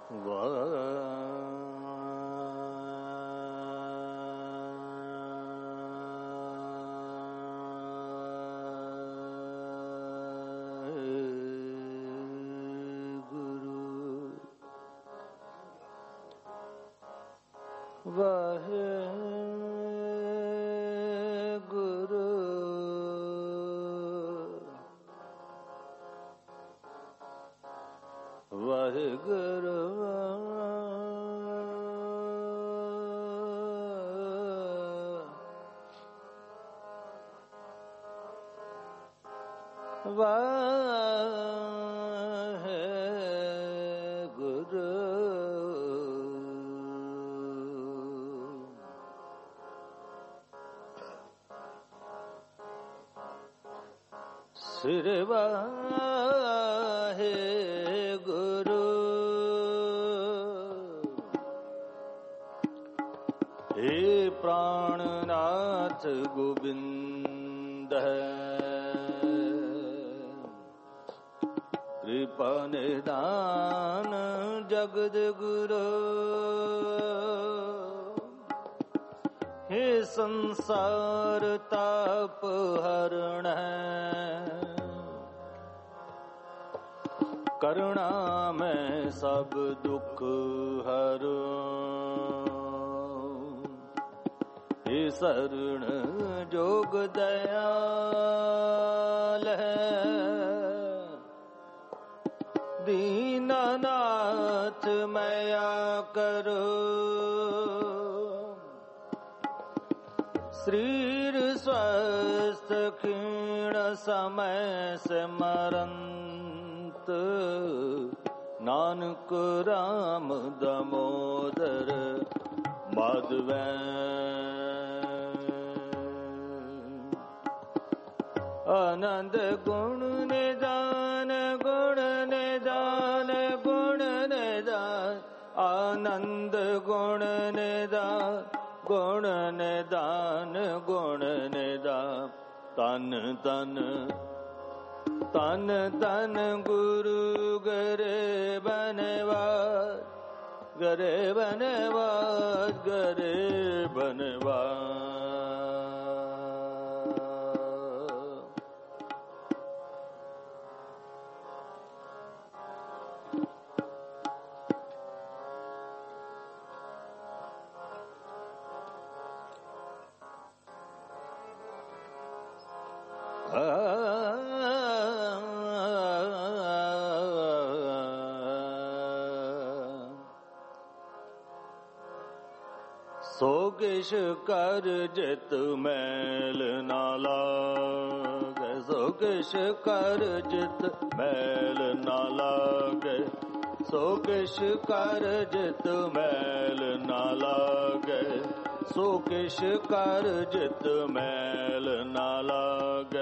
श्री वाहे गुरु हे प्राणनाथ गोविंद कृपा निदान जगद गुरु हे संसार ताप हरण करुणा में सब दुख हरो हे शरण जोग दयाल है दीनानाथ मैया करो शरीर स्वस्थ क्षीण समय से मरंत नानक राम दामोदर माधव आनंद गुण निदान आनंद गुण निदान तन तन तन तन गुरु गरे बनवास गरे बनवास गरे बनवास सो किश कर जित मैल ना लागे सो किश कर जित मैल ना लागे सो किश कर जित मैल ना लागे सो किश कर जित मैल ना लागे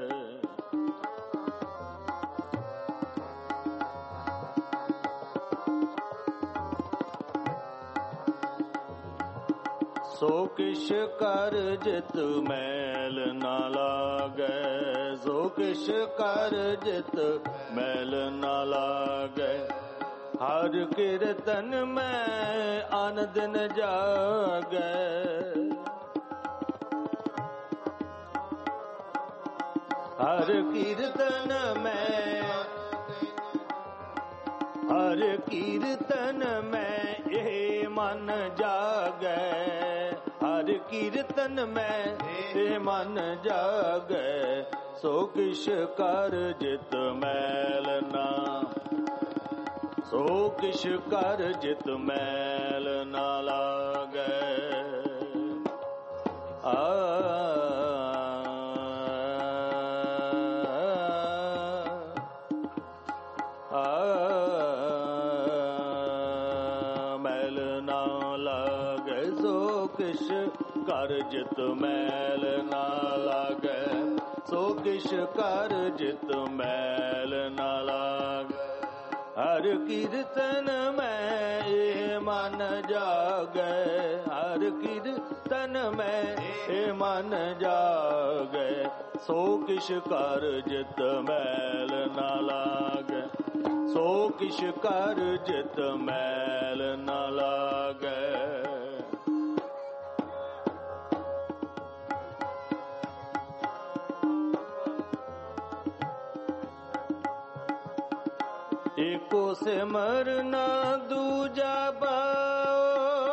सो किश कर जित मैल ना लागे सो किश कर जित मैल ना लागे हर कीर्तन में आनंद न जागे हर कीर्तन में ये मन जागे हर कीर्तन में ये मन जागे सो किश कर जित मैल ना सो किश कर जित मैल ना लागे मैल ना लागे सो किश कर जित मैल ना लागे सो किश कर जित मैल ना लागे हर कीर्तन में ये मन जागे हर कीर्तन में ये मन जागे सो किश कर जित मैल ना लागे सो किश कर जित मैल न लागै। एको सिमर न दूजा बाओ,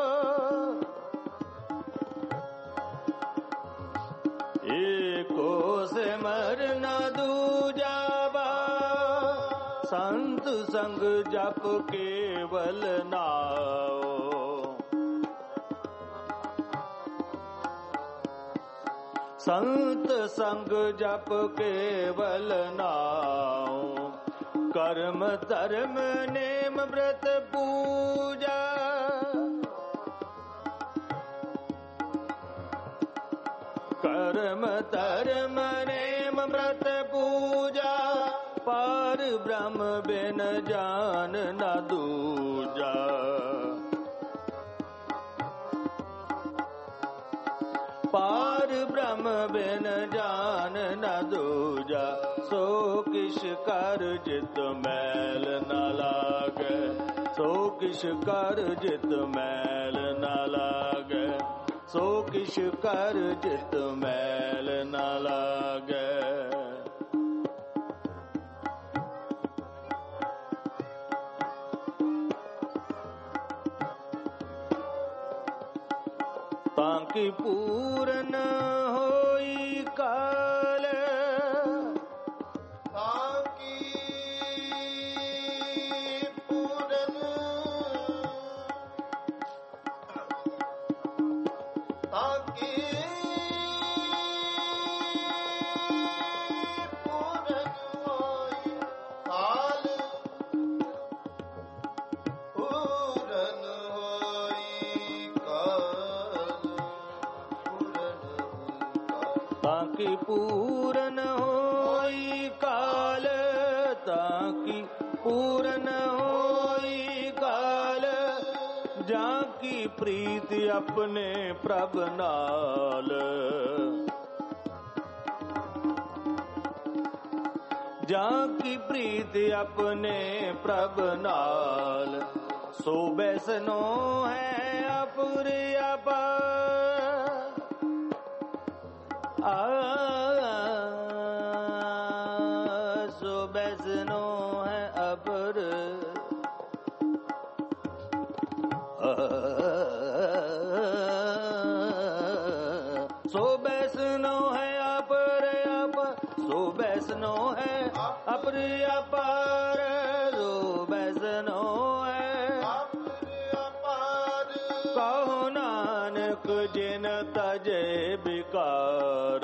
एको सिमर न दूजा बाओ, संत संग जप केवल नाओ। संत संग जप केवल नाओ, कर्म धर्म नेम व्रत पूजा। कर्म धर्म नेम व्रत पूजा, पार ब्रह्म बिन जान न दूजा। पार ब्रह्म बिन जान न दूजा, सो किश कर जित मैल न लागै। सो किश कर जित मैल न लागै। सो किश कर जित मैल न लागै। ताकि पूरन होई काल, ताकि पूरन, ताकि पूरन होई काल, पूरन होई काल, ताकि पूरन होई काल, ताकि पूरन होई काल, जाकी प्रीति अपने प्रभ नाल। जाकी प्रीति अपने प्रभ नाल, सो बैसनो है अपुर अपार। सो बैसनो है अपर, सो बैसनो है अपर अपर, सो बैसनो है अपर अपार, सो बैसनो है अपर अपार। कहो नानक जिन तजे बिकार,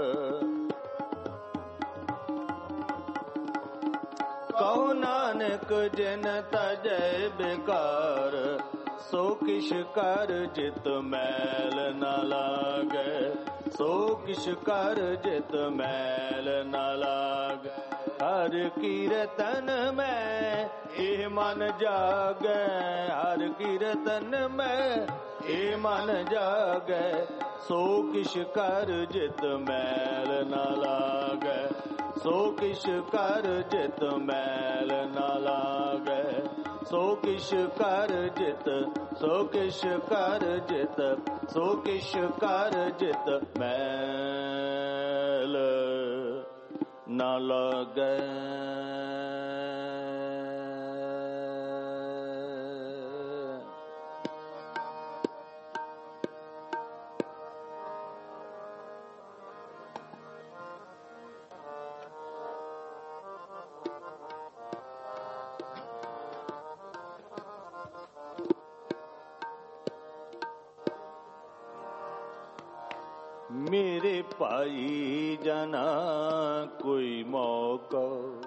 कहो नानक जिन तजे बिकार, सो किश कर जित मैल न लागै। सो किश कर जित मैल न लागै। हर कीरतन में ए मन जागै, हर कीरतन में ए मन जागै। सो किश कर जित मैल न लागै। सो किश कर जित मैल न लागै। सो किश कर जित, सो किश कर जित, सो किश कर जित मैल न लागै। मेरे भाई जना कोई मौका,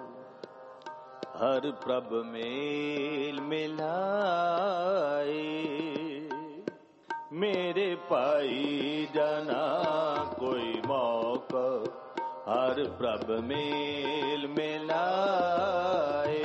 हर प्रभ मेल मिलाए। मेरे भाई जना कोई मौका, हर प्रभ मेल मिलाए।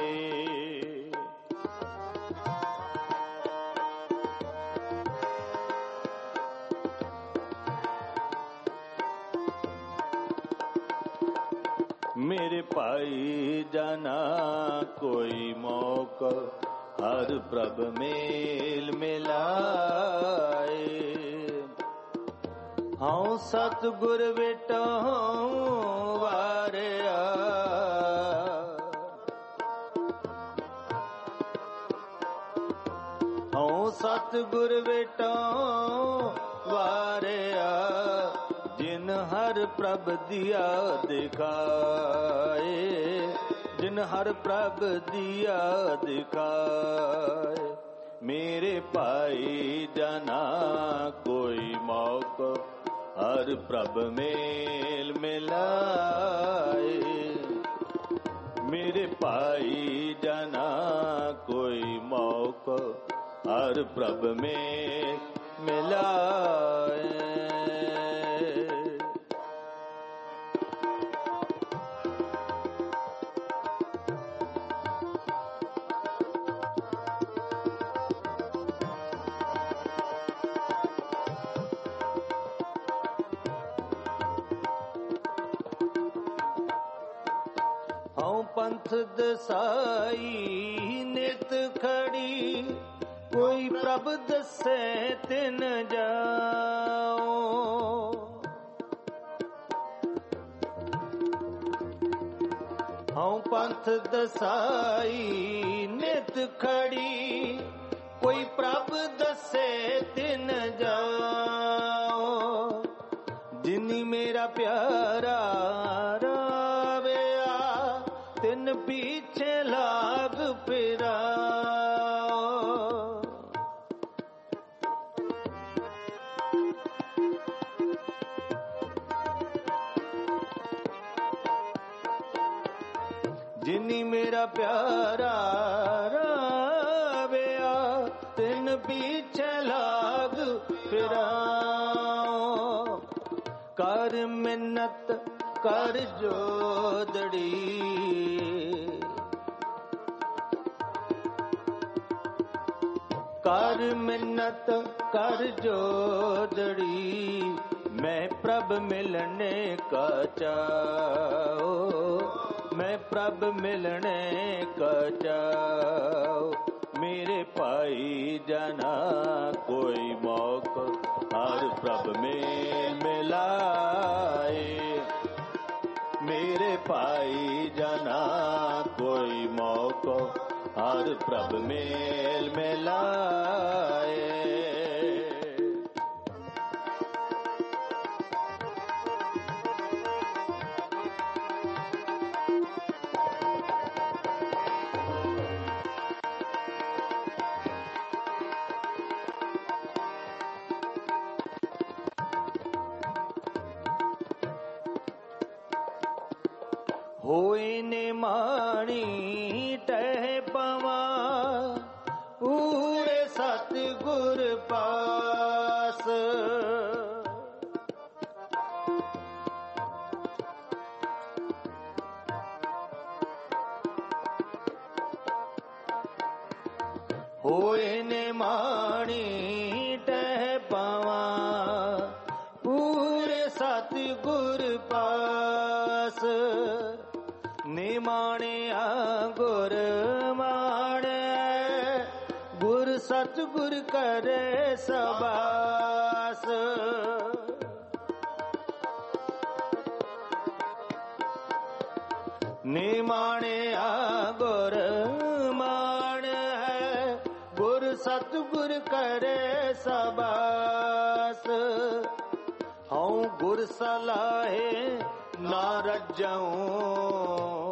मेरे भाई जाना कोई मौका हर प्रभ मेल मिलाए। हूँ सतगुर बेटा वारिया हूँ सतगुर बेटा वारिया जिन हर प्रभ दिया दिखाए। जिन हर प्रभ दिया दिखाए। मेरे भाई जाना कोई मौका हर प्रभ मेल मिलाए। मेरे भाई जाना कोई मौका हर प्रभ में मिलाए। हूँ पंथ दसाई नित खड़ी कोई प्रभ दसे तिन जाओ। हूँ पंथ दसाई नित खड़ी कोई प्रभ दसे तिन जाओ। जिनी मेरा प्यारा राविया तिन पीछे लाग फिरा। जिनी मेरा प्यारा राविया तिन पीछे लाग फिरा। कर मिन्नत कर जोदड़ी कर मिन्नत कर जोदड़ी मैं प्रभ मिलने का चाओ। मैं प्रभ मिलने का चाओ। मेरे भाई जाना कोई मौका हर प्रभ में मिलाए। मेरे भाई जाना कोई मौका हर प्रभ मेल मिलाए। होए ने माणी टह पवा पूरे सतगुर पास। होए ने माणी टह पवा पूरे सतगुर पास। निमाणिया गुर माणे गुर सतगुर करे सबास। निमाणिया गुर माणे गुर सतगुर करे सबास। हूँ गुर सलाहे ना रजाऊं।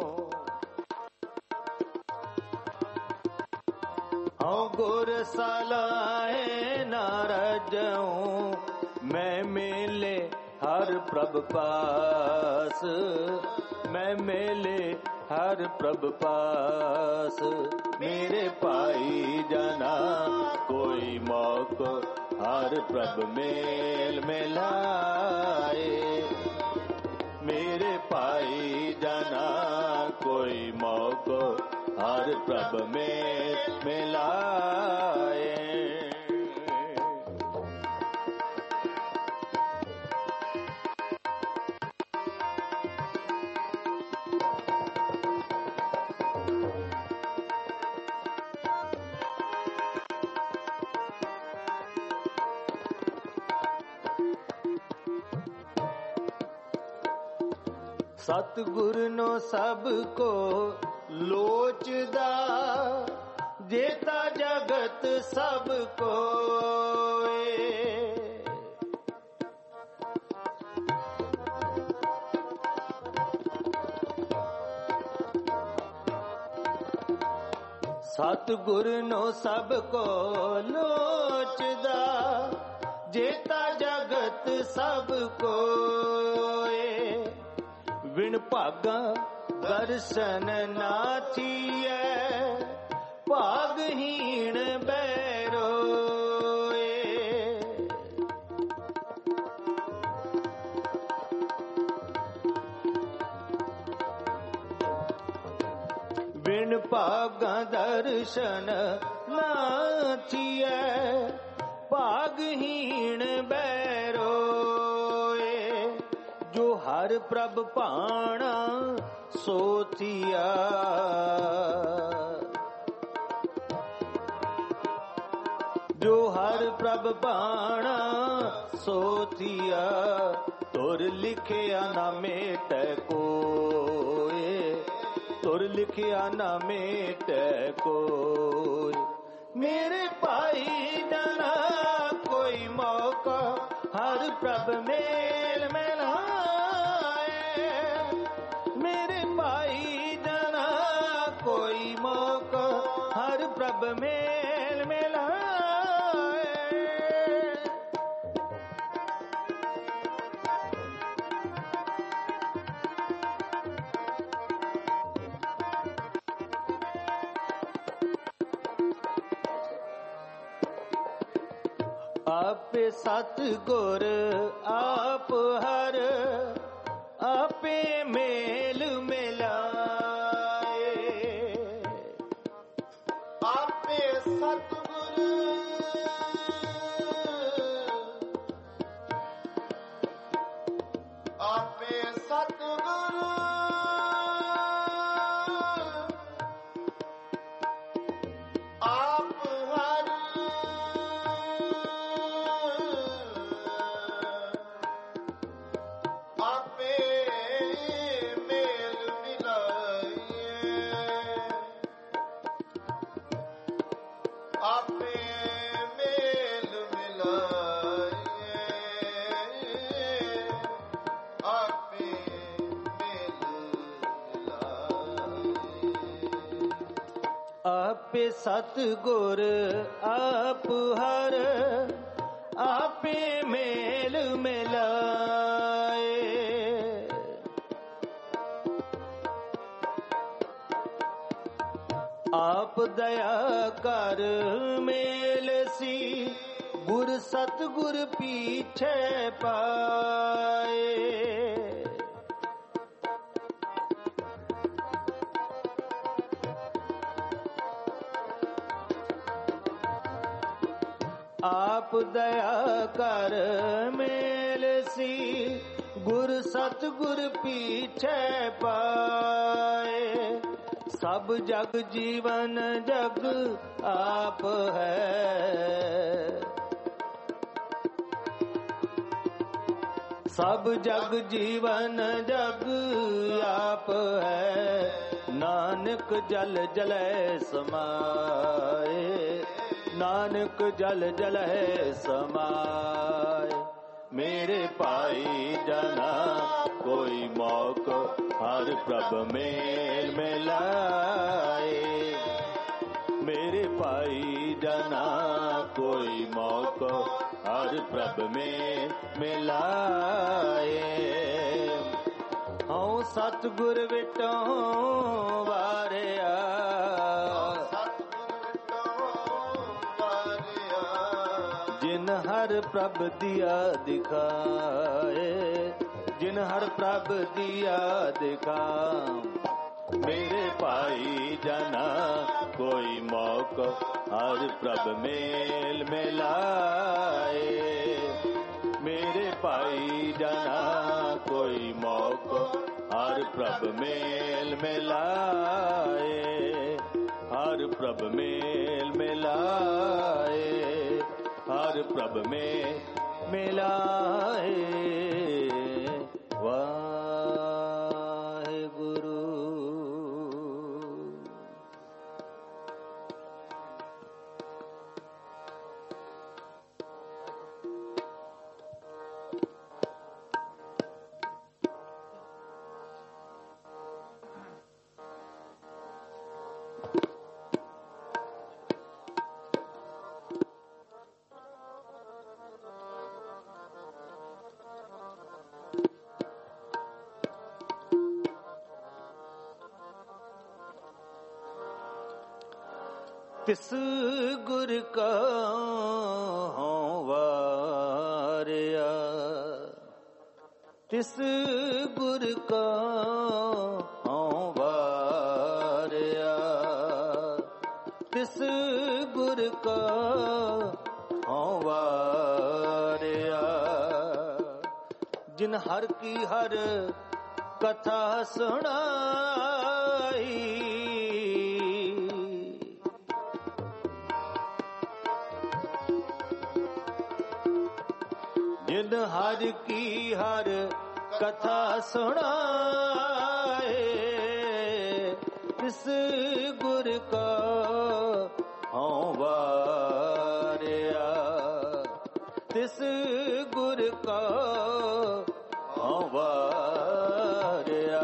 हूँ गुर सलाहे ना रजाऊं। मैं मेले हर प्रभ पास। मैं मेले हर प्रभ पास। मेरे भाई जाना कोई मौका हर प्रभ मेल मिलाए। मेरे भाई जाना कोई मौका हर प्रभ में मिलाए। सतगुर नो सब को लोचदा, जेता जगत सब कोय। सतगुर नो सब को लोचदा, जेता जगत सब कोय। विण भागा दर्शन ना थिए, भागहीन बैरोए। बिन भागा दर्शन ना थिए, भागहीन बैरोए। जो हर प्रभ भाणा सो थिया, जो हर प्रभ भाणा सो थिया। तुर लिखिया ना मेट कोय, तुर लिखिया ना मेट कोय। मेरे भाई जाना कोई मौका, हर प्रभ मेल मिलाए। मेरे भाई जाना कोई मौका, हर प्रभ मेल मिलाए। आपे सतगुर आप हर, आपे मेल मिलाए। आपे सतगुर आपे सतगुर आप हर, आपे मेल मिलाइए। आपे मेल मिलाइए। आपे मेल मिलाइए। आपे सतगुर आप हर, आपे मेल मिलाए। आप दया कर मेल सी, गुर सतगुर पीछे पाए। आप दया कर मेल सी, गुर सतगुर पीछे पाए। सब जग जीवन जग आप है, सब जग जीवन जग आप है। नानक जल जलै समाए, नानक जल जलै समाए। मेरे भाई जना कोई मौक, हर प्रभ मेल मिलाए। मेरे भाई जना कोई मौक, हर प्रभ मेल मिलाए। हूँ सतगुर विटों वारिया, जिन हर प्रभ दिया दिखाए, जिन हर प्रभ दिया दिखा। मेरे भाई जना कोई मौक, हर प्रभ मेल मिलाए। मेरे भाई जना कोई मौक, हर प्रभ मेल मिलाए। हर प्रभ मेल मिलाए, हर प्रभ में मिलाए। वाह ਤਿਸ ਗੁਰ ਕਾ ਹਉ ਵਾਰਿਆ, ਤਿਸ ਗੁਰ ਕਾ ਹਉ ਵਾਰਿਆ, ਤਿਸ ਗੁਰ ਕਾ ਹਉ ਵਾਰਿਆ। ਜਿਨ ਹਰ ਕੀ ਹਰ ਕਥਾ ਸੁਣਾਈ, ਜਿਨ ਹਰ ਕੀ ਹਰ ਕਥਾ ਸੁਣਾਏ, ਤਿਸ ਗੁਰ ਕਾ ਹਉ ਵਾਰਿਆ, ਤਿਸ ਗੁਰ ਕਾ ਹਉ ਵਾਰਿਆ।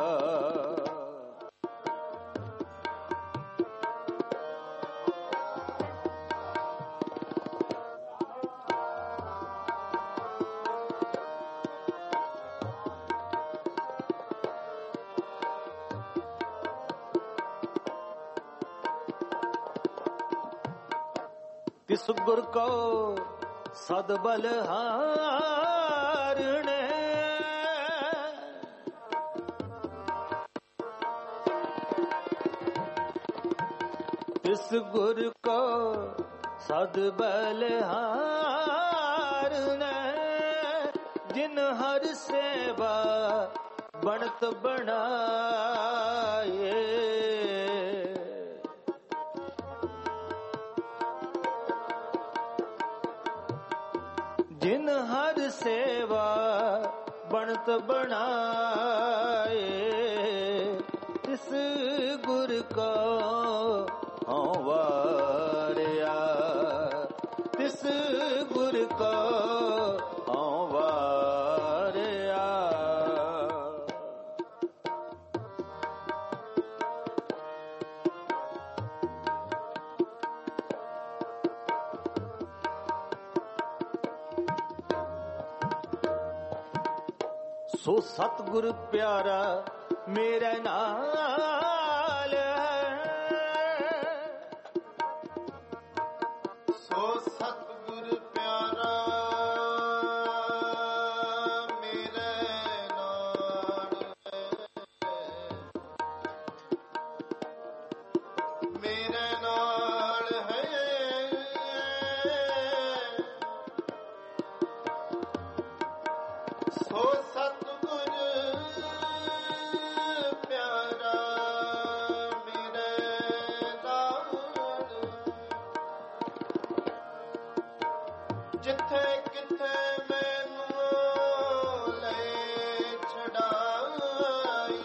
ਤਿਸ ਗੁਰ ਕੋ ਸਦ ਬਲਹਾਰਣੇ, ਤਿਸ ਗੁਰ ਕੋ ਸਦ ਬਲਹਾਰਣੇ, ਜਿਨ ਹਰ ਸੇਵਾ ਬਣਤ ਬਣਾਏ, ਜਿਨ ਹਰ ਸੇਵਾ ਬਣਤ ਬਣਾਏ, ਤਿਸ ਗੁਰ ਕਾ ਹਉ ਵਾਰਿਆ, ਤਿਸ ਗੁਰ ਕਾ ਹਉ ਵਾਰਿਆ। ਸੋ ਸਤਿਗੁਰ ਪਿਆਰਾ ਮੇਰੇ ਨਾਲ ਹੈ, ਸੋ ਸਤਿਗੁਰ ਪਿਆਰਾ ਮੇਰੇ ਨਾਲ ਹੈ, ਮੇਰੇ ਨਾਲ ਹੈ। ਸੋ ਸਤਿਗੁਰ ਪਿਆਰਾ ਮੇਰੇ ਨਾਲ, ਜਿੱਥੇ ਕਿਥੇ ਮੈਨੂੰ ਲੈ ਛਡਾਈ,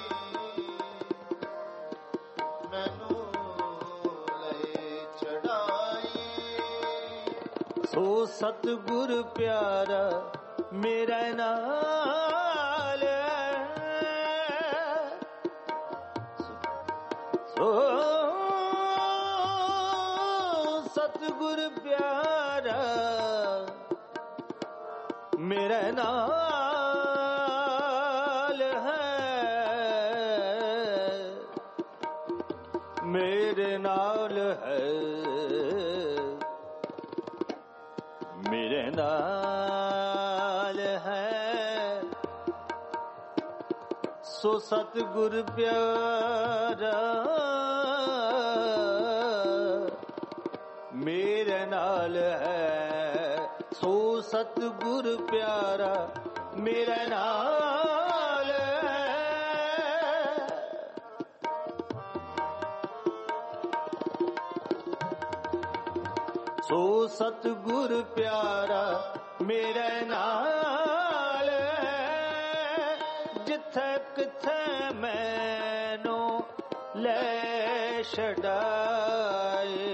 ਮੈਨੂੰ ਲੈ ਛਡਾਈ। ਸੋ ਸਤਿਗੁਰ ਪਿਆਰਾ ਮੇਰੇ ਨਾਲ ਹੈ, ਸੋ ਸਤਿਗੁਰ ਪਿਆਰਾ ਮੇਰੇ ਨਾਲ ਹੈ, ਮੇਰੇ ਨਾਲ ਹੈ, ਮੇਰੇ ਨਾਲ ਹੈ। ਸੋ ਸਤਿਗੁਰ ਪਿਆਰਾ ਮੇਰੇ ਨਾਲ ਹੈ, ਸੋ ਸਤਿਗੁਰ ਪਿਆਰਾ ਮੇਰੇ ਨਾਲ ਹੈ। ਸੋ ਸਤਿਗੁਰ ਪਿਆਰਾ ਮੇਰੇ ਨਾਲ ਹੈ, ਜਿੱਥੇ ਕਿਥੇ ਮੈਨੂੰ ਲੈ ਛਡਾਏ,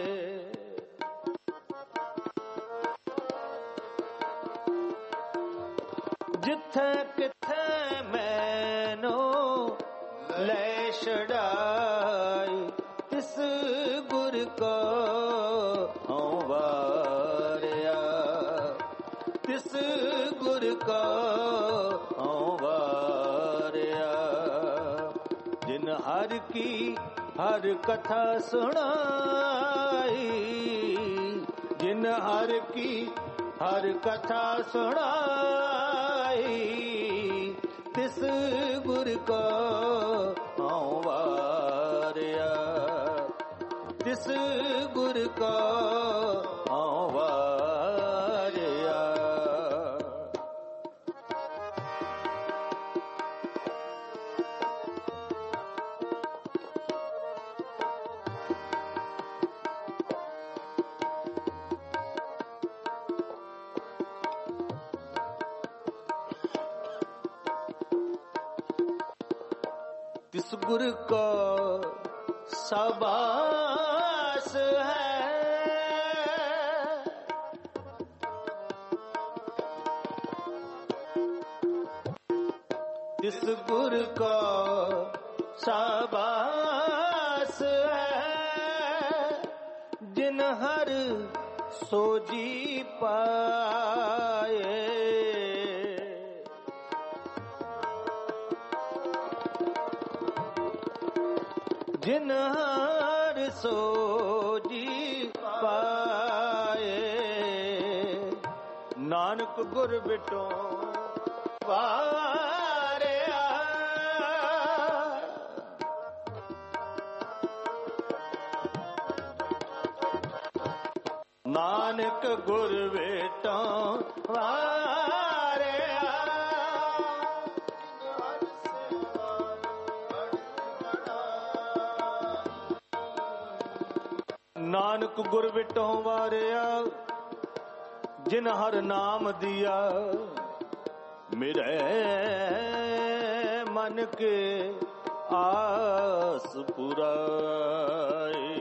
ਜਿੱਥੇ ਕਿਥੇ ਮੈਨੂੰ ਲੈ ਛਡਾਏ, ਤਿਸ ਗੁਰ ਕਾ ਹਉ ਵਾਰਿਆ, ਤਿਸ ਗੁਰ ਕਾ ਹਉ ਵਾਰਿਆ। ਜਿਨ ਹਰ ਕੀ ਹਰ ਕਥਾ ਸੁਣਾ जिन हर की हर कथा सुनाई, तिस गुर को आऊं वारिया, तिस गुर को आऊं वारिया। तिस गुर को शाबाश है, तिस गुर को शाबाश है, जिन हर सोजी पाए, जिन हर सोजी पाए। नानक गुर बिटो वारिया, नानक गुर बिटो वारिया। नानक गुर बिटो वारिया, जिन हर नाम दिया, मेरे मन के आस पुराए।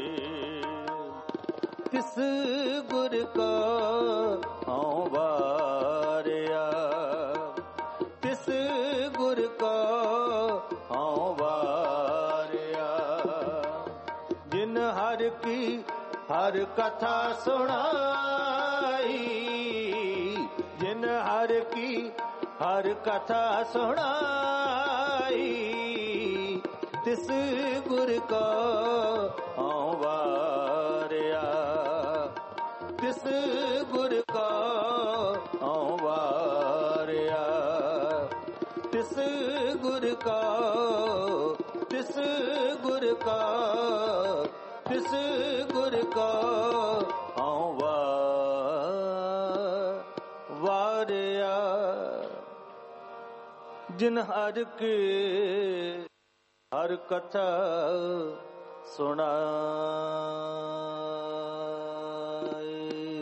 तिस गुर को आऊं वारिया, तिस गुर को आऊं वारिया। जिन हर की हर कथा सुनाई, जिन हर की हर कथा सुनाई, तिस गुर को आऊं वारिया, तिस गुर को आऊं वारिया, तिस गुर को, तिस गुर को, तिस गुर को आऊं वारिया। जिन हर के हर कथा सुनाई।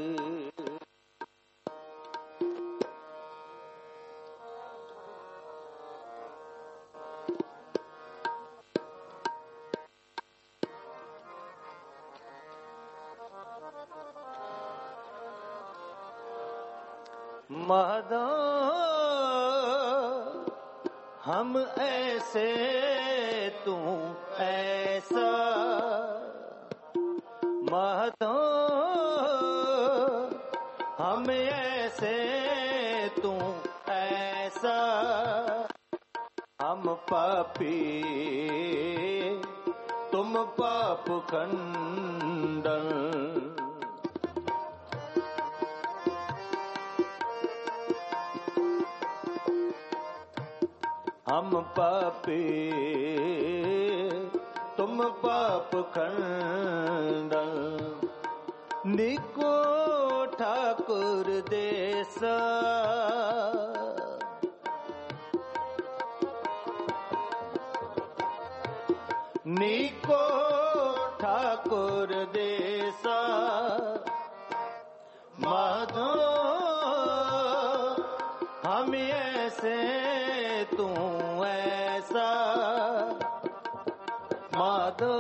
महदा हम ऐसे तू ऐसा, महदा हम ऐसे तू ऐसा। हम पापी तुम पाप खंडन, हम पापी तुम पाप खंडन। निको ठाकुर देसा, निको ठाकुर देसा। माधो हम ऐसे तू ऐसा, माधो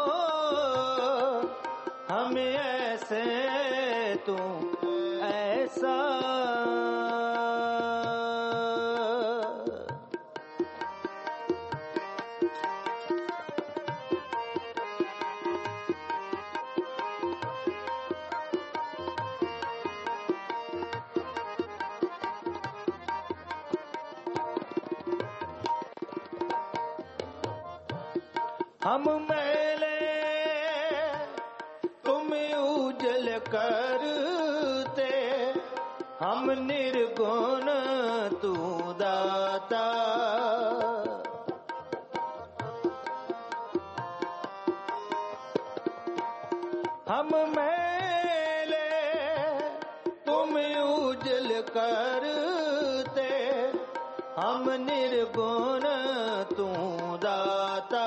हम ऐसे तू ऐसा। हम मैले तुम करते, हम निर्गुण तू दाता। हम मैले तुम उजल करते, हम निर्गुण तू दाता।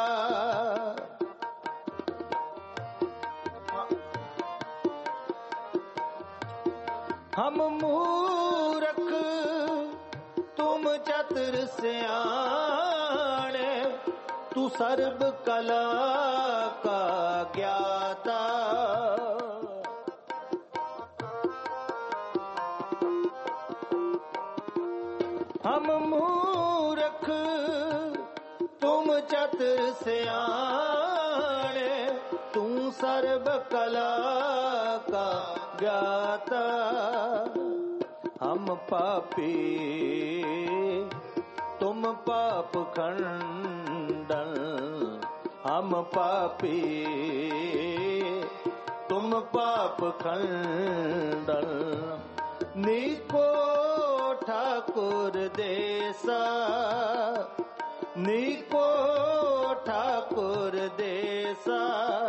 हम मूर्ख तुम चतुर सियाणे, तू सर्व कला का ज्ञाता। हम मूर्ख तुम चतुर सियाणे, तू सर्व कला का ज्ञाता। हम पापी तुम पाप खंडन, हम पापी तुम पाप खंडन। नीको ठाकुर देसा, नीको ठाकुर देसा।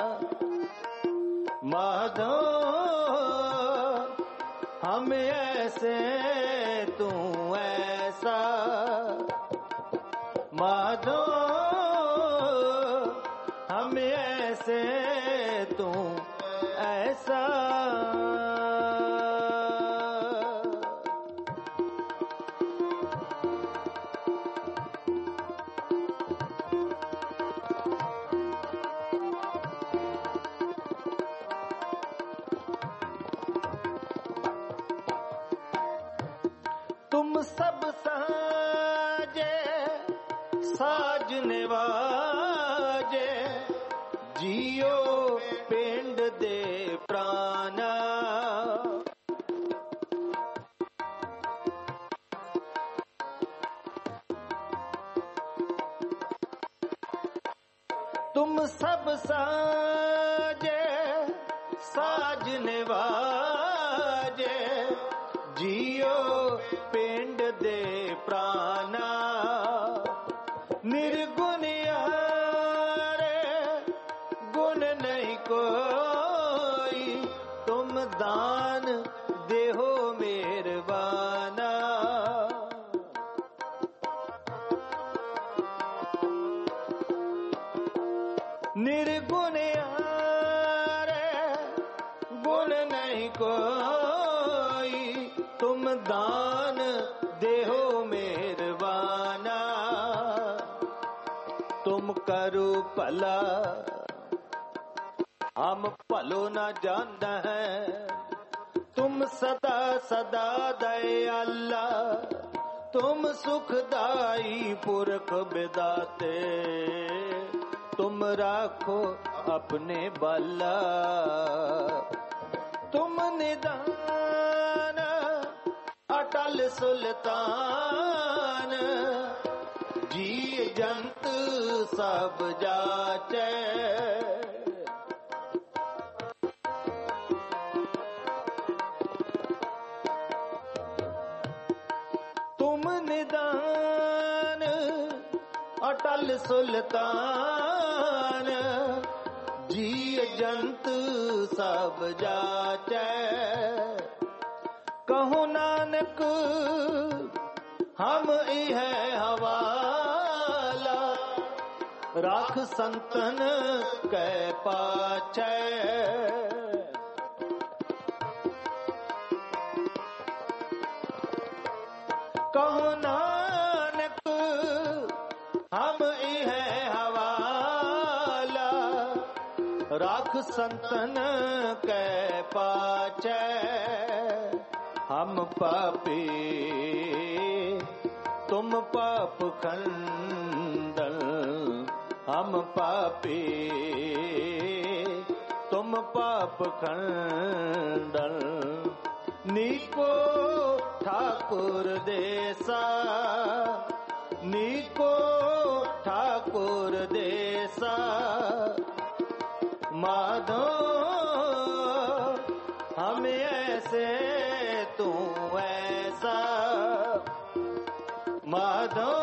माधव हम ऐसे तू ऐसा, माधव हम ऐसे तू ऐसा। तुम सब साजे साजने वाजे, जियो पिंड दे प्राणा। तुम सब साजे साजने वाजे, जियो पिंड दे प्राणा। निर्गुण यारे गुण नहीं कोई, तुम दान देहो मेरवाना। निर्गुण यारे गुण नहीं कोई, तुम दान देहो मेरवाना। तुम करो भला हम भलो न जानते हैं, तुम सदा सदा दयाला, तुम सुखदाई पुरख बिदाते। तुम राखो अपने बाला, तुम निदान अटल सुल्तान। जी जंत सब जाचे, तुम निदान अटल सुल्तान। जी जंत सब जाचे, कहो नानक हम इह हवाला। राख संतन कै पाछे, कहो नानक हम इह हवाला। राख संतन कै पाछे, हम पापी तुम पाप खंडन। हम पापी तुम पाप खंडन। नीको ठाकुर देसा, नीको ठाकुर देसा। माधो ऐसे तू ऐसा माधो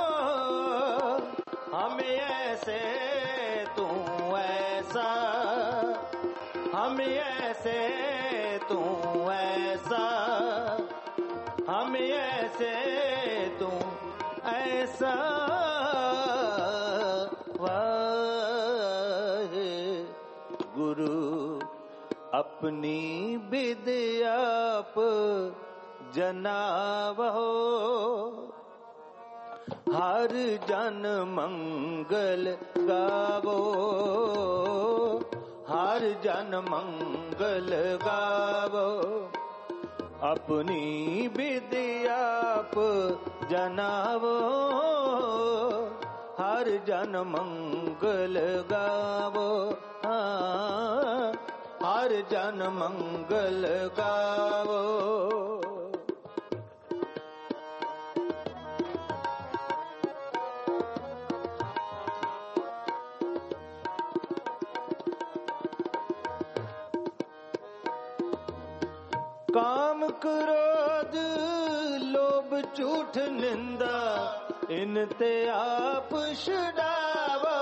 हम ऐसे तू ऐसा हम ऐसे तू ऐसा हम ऐसे तू ऐसा वाहे गुरु अपनी विद्या आप जनावो हर जन मंगल गावो हर जन मंगल गावो अपनी विद्या आप जनावो हर जन मंगल गावो हर जन मंगल गावो। काम क्रोध लोभ झूठ निंदा इनते आप छुड़ावा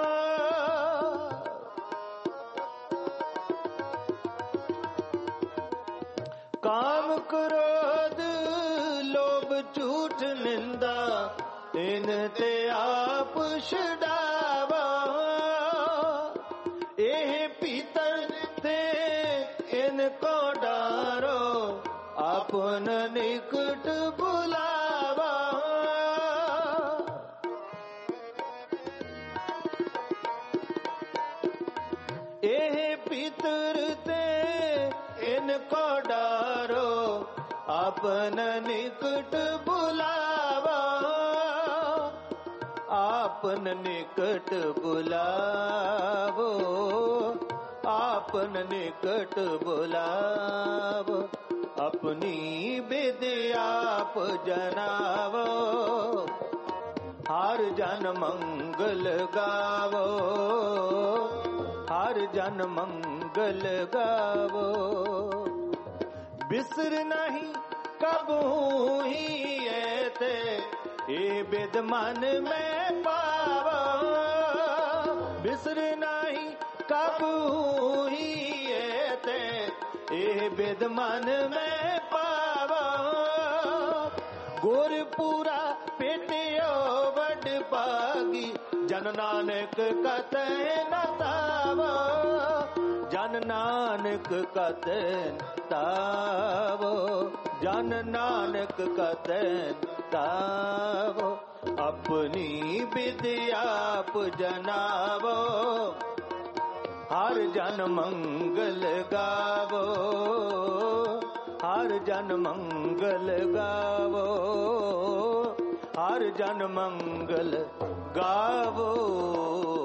काम क्रोध लोभ झूठ निंदा इनते आप छुड़ावा एह पीतर ते इनको डारो अपन निकट बुलावा एह पितर ते इनको डारो अपन निकट बुलावा आपन निकट बुलावो आपन निकट बुलावो अपनी विद्या आप जनावो हर जन मंगल गावो हर जन मंगल गावो बिसर नहीं कबू ही ऐते ये विद मन में पावो बिसर नहीं कबू ही ऐते ये विद मन में पावो गुरपुरा पेटियो बड़ पागी जन नानक कते न तावो जन नानक कते तावो जन नानक कते तावो अपनी विद्या आप जनावो हर जन मंगल गावो हर जन मंगल गावो हर जन मंगल गावो।